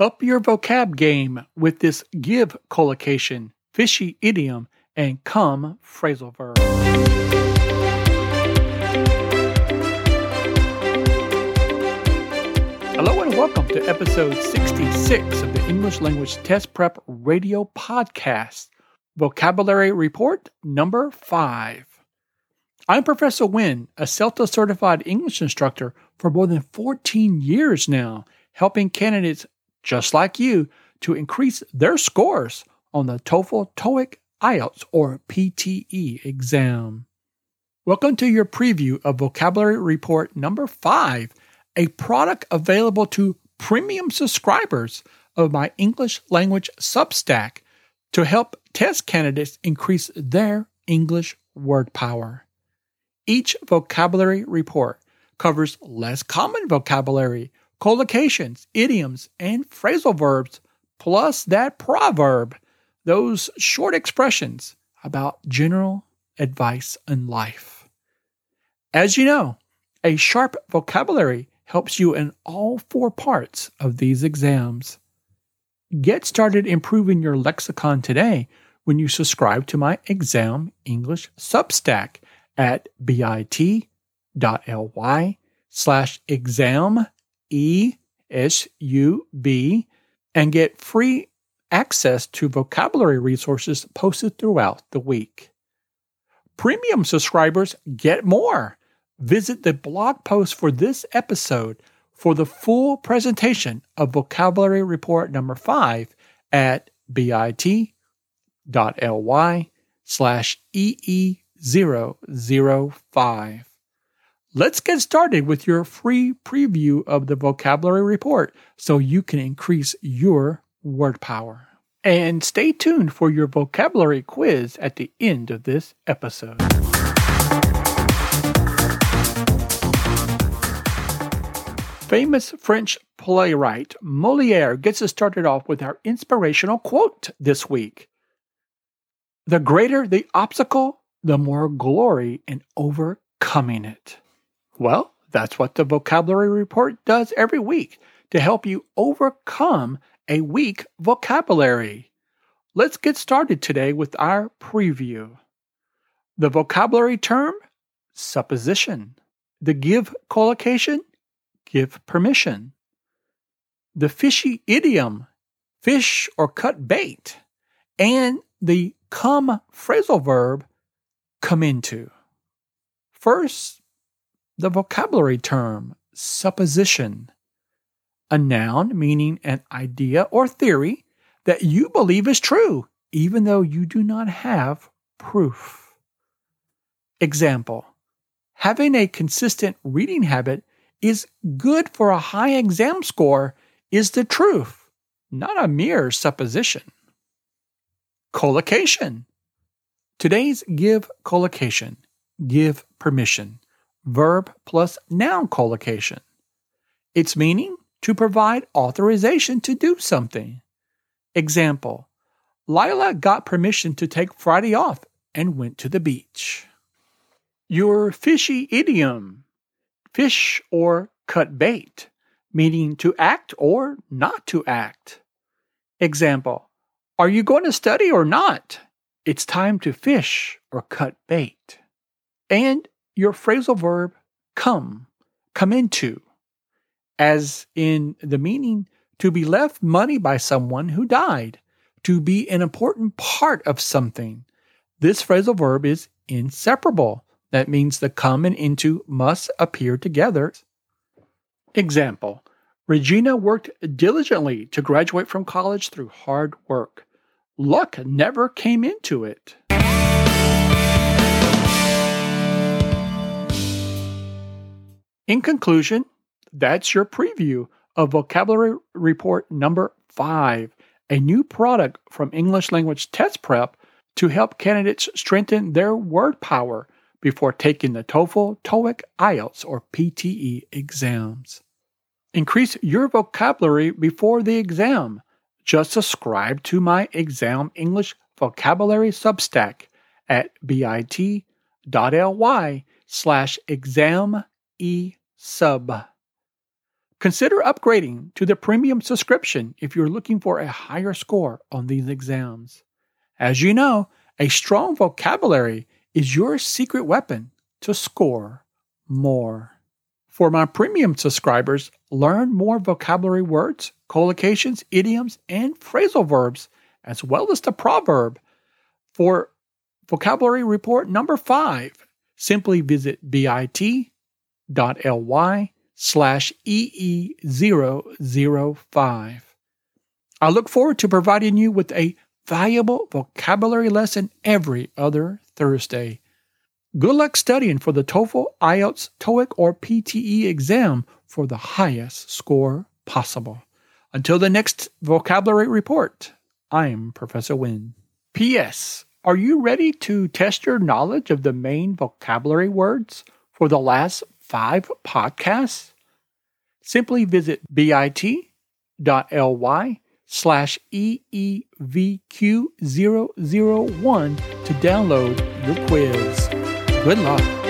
Up your vocab game with this give collocation, fishy idiom, and come phrasal verb. Hello and welcome to episode 66 of the English Language Test Prep Radio Podcast, Vocabulary Report number 5. I'm Professor Nguyen, a CELTA-certified English instructor for more than 14 years now, helping candidates just like you to increase their scores on the TOEFL, TOEIC, IELTS, or PTE exam. Welcome to your preview of Vocabulary Report number 5, a product available to premium subscribers of my English language Substack to help test candidates increase their English word power. Each vocabulary report covers less common vocabulary, collocations, idioms, and phrasal verbs, plus that proverb, those short expressions about general advice in life. As you know, a sharp vocabulary helps you in all 4 parts of these exams. Get started improving your lexicon today when you subscribe to my Exam English Substack at bit.ly/exam ESUB and get free access to vocabulary resources posted throughout the week. Premium subscribers get more. Visit the blog post for this episode for the full presentation of Vocabulary Report number 5 at bit.ly/EE005. Let's get started with your free preview of the vocabulary report so you can increase your word power. And stay tuned for your vocabulary quiz at the end of this episode. Famous French playwright Molière gets us started off with our inspirational quote this week. The greater the obstacle, the more glory in overcoming it. Well, that's what the vocabulary report does every week to help you overcome a weak vocabulary. Let's get started today with our preview. The vocabulary term, supposition. The give collocation, give permission. The fishy idiom, fish or cut bait. And the come phrasal verb, come into. First, the vocabulary term, supposition. A noun meaning an idea or theory that you believe is true, even though you do not have proof. Example, having a consistent reading habit is good for a high exam score is the truth, not a mere supposition. Collocation. Today's give collocation, give permission, verb plus noun collocation. Its meaning, to provide authorization to do something. Example, Lila got permission to take Friday off and went to the beach. Your fishy idiom, fish or cut bait, meaning to act or not to act. Example, are you going to study or not? It's time to fish or cut bait. And your phrasal verb, come into, as in the meaning to be left money by someone who died, to be an important part of something. This phrasal verb is inseparable. That means the come and into must appear together. Example, Regina worked diligently to graduate from college through hard work. Luck never came into it. In conclusion, that's your preview of Vocabulary Report number 5, a new product from English Language Test Prep to help candidates strengthen their word power before taking the TOEFL, TOEIC, IELTS, or PTE exams. Increase your vocabulary before the exam. Just subscribe to my Exam English Vocabulary Substack at bit.ly/examesub. Consider upgrading to the premium subscription if you're looking for a higher score on these exams. As you know, a strong vocabulary is your secret weapon to score more. For my premium subscribers, learn more vocabulary words, collocations, idioms, and phrasal verbs, as well as the proverb. For vocabulary report number 5, simply visit bit.ly/EE005. I look forward to providing you with a valuable vocabulary lesson every other Thursday. Good luck studying for the TOEFL, IELTS, TOEIC, or PTE exam for the highest score possible. Until the next vocabulary report, I'm Professor Wynn. P.S. Are you ready to test your knowledge of the main vocabulary words for the last 5 podcasts? Simply visit bit.ly/EEVQ001 to download your quiz. Good luck.